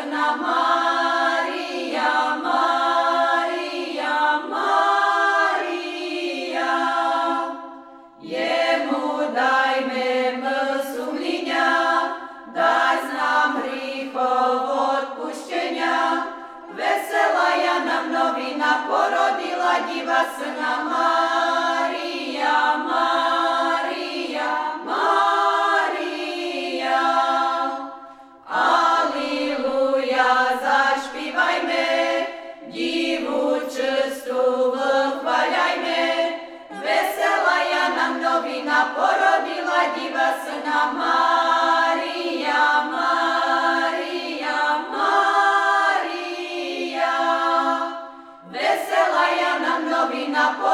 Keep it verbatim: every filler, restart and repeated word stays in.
sna Marija, Marija, Marija. Jemu dajme sumljenja, daj znam hrihov otpušćenja. Vesela ja nam novina porodila diva sna Marija, Marija, Marija. Aliluja, zašpivajme, divu čstu vhvaljajme. Vesela ja nam novina porodila diva sna Marija, Marija, Marija. Vesela ja nam novina